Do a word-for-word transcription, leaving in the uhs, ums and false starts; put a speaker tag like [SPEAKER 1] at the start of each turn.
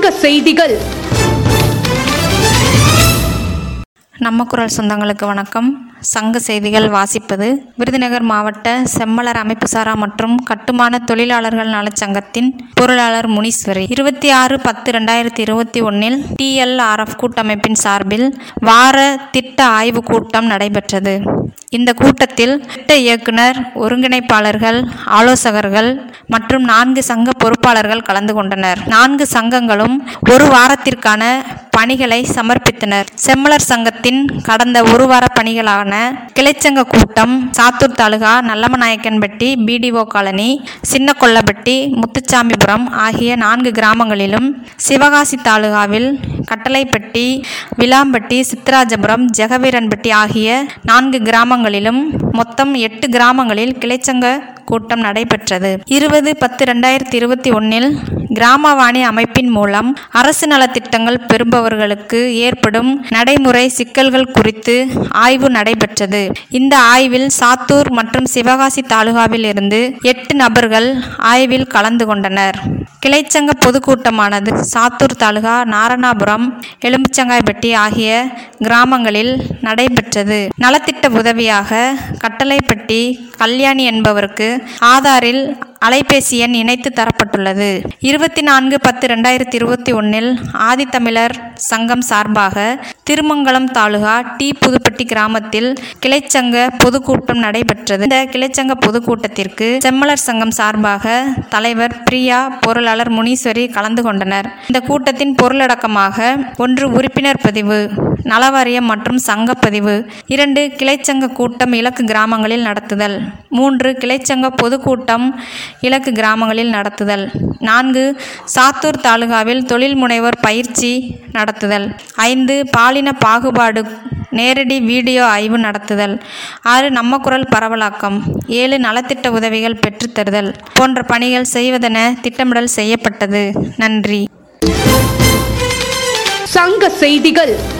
[SPEAKER 1] சங்க செய்திகள்.
[SPEAKER 2] நம்ம குரல் சொந்தங்களுக்கு வணக்கம். சங்க செய்திகள் வாசிப்பது விருதுநகர் மாவட்ட செம்மலர் அமைப்புசாரா மற்றும் கட்டுமான தொழிலாளர்கள் நலச்சங்கத்தின் பொருளாளர் முனீஸ்வரி. இருபத்தி ஆறு பத்து ரெண்டாயிரத்தி இருபத்தி ஒன்னில் டிஎல்ஆர்எஃப் கூட்டமைப்பின் சார்பில் வார திட்ட ஆய்வு கூட்டம் நடைபெற்றது. இந்த கூட்டத்தில் திட்ட இயக்குனர், ஒருங்கிணைப்பாளர்கள், ஆலோசகர்கள் மற்றும் நான்கு சங்க பொறுப்பாளர்கள் கலந்து கொண்டனர். நான்கு சங்கங்களும் ஒரு வாரத்திற்கான பணிகளை சமர்ப்பித்தனர். செம்மலர் சங்கத்தின் கடந்த ஒரு வார பணிகளான கிளைச்சங்க கூட்டம் சாத்தூர் தாலுகா நல்லமநாயக்கன்பட்டி, பிடிஓ காலனி, சின்ன கொல்லப்பட்டி, முத்துச்சாமிபுரம் ஆகிய நான்கு கிராமங்களிலும், சிவகாசி தாலுகாவில் கட்டளைப்பட்டி, விளாம்பட்டி, சித்ராஜபுரம், ஜெகவீரன்பட்டி ஆகிய நான்கு கிராமங்களிலும் மொத்தம் எட்டு கிராமங்களில் கிளைச்சங்க கூட்டம் நடைபெற்றது. இருபது பத்து ரெண்டாயிரத்தி இருபத்தி ஒன்னில் கிராமவாணி அமைப்பின் மூலம் அரசு நலத்திட்டங்கள் பெறுபவர்களுக்கு ஏற்படும் நடைமுறை சிக்கல்கள் குறித்து ஆய்வு நடைபெற்றது. இந்த ஆய்வில் சாத்தூர் மற்றும் சிவகாசி தாலுகாவில் இருந்து எட்டு நபர்கள் ஆய்வில் கலந்து கொண்டனர். கிளைச்சங்க பொதுக்கூட்டமானது சாத்தூர் தாலுகா நாரணாபுரம், எலும்புச்சங்காய்பட்டி ஆகிய கிராமங்களில் நடைபெற்றது. நலத்திட்ட உதவியாக கட்டளைப்பட்டி கல்யாணி என்பவருக்கு ஆதாரில் அலைபேசி எண் இணைத்து தரப்பட்டுள்ளது. இருபத்தி நான்கு பத்து ரெண்டாயிரத்தி இருபத்தி ஒன்னில் ஆதித்தமிழர் சங்கம் சார்பாக திருமங்கலம் தாலுகா டி புதுப்பட்டி கிராமத்தில் கிளைச்சங்க பொதுக்கூட்டம் நடைபெற்றது. இந்த கிளைச்சங்க பொதுக்கூட்டத்திற்கு செம்மலர் சங்கம் சார்பாக தலைவர் பிரியா, பொருளாளர் முனீஸ்வரி கலந்து கொண்டனர். இந்த கூட்டத்தின் பொருளடக்கமாக: ஒன்று, உறுப்பினர் பதிவு, நலவாரியம் மற்றும் சங்கப்பதிவு; இரண்டு, கிளைச்சங்க கூட்டம் இலக்கு கிராமங்களில் நடத்துதல்; மூன்று, கிளைச்சங்க பொதுக்கூட்டம் இலக்கு கிராமங்களில் நடத்துதல்; நான்கு, சாத்தூர் தாலுகாவில் தொழில் முனைவோர் பயிற்சி நடத்துதல்; ஐந்து, பாலின பாகுபாடு நேரடி வீடியோ ஆய்வு நடத்துதல்; ஆறு, நம்ம குரல் பரவலாக்கம்; ஏழு, நலத்திட்ட உதவிகள் பெற்றுத்தருதல் போன்ற பணிகள் செய்வதென திட்டமிடல் செய்யப்பட்டது. நன்றி.
[SPEAKER 1] சங்க செய்திகள்.